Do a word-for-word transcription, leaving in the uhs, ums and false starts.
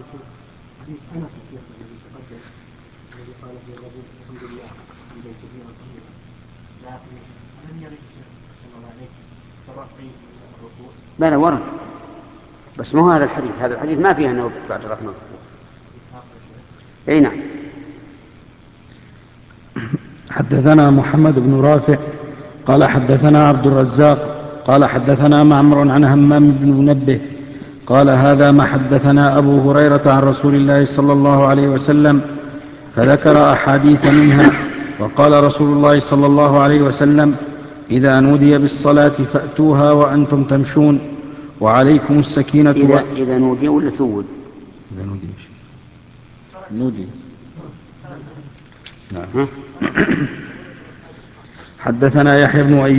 حديث أنس الذي تقدم الذي قال في الرجل الحمد لله حمدا كثيرا طيبا لكن ألم يرد صلى الله عليه ترقي الركوع؟ بلى ورد، بس ما هو هذا الحديث، هذا الحديث ما فيه أنه بعد رفع الركوع. أي نعم. حدثنا محمد بن رافع قال حدثنا عبد الرزاق قال حدثنا معمر عن همام بن منبه قال هذا ما حدثنا أبو هريرة عن رسول الله صلى الله عليه وسلم، فذكر أحاديث منها، وقال رسول الله صلى الله عليه وسلم: إذا نودي بالصلاة فأتوها وأنتم تمشون وعليكم السكينة. إذا, إذا نودي ولا ثول؟ إذا نودي نودي نعم. حدثنا يحيى بن أيوب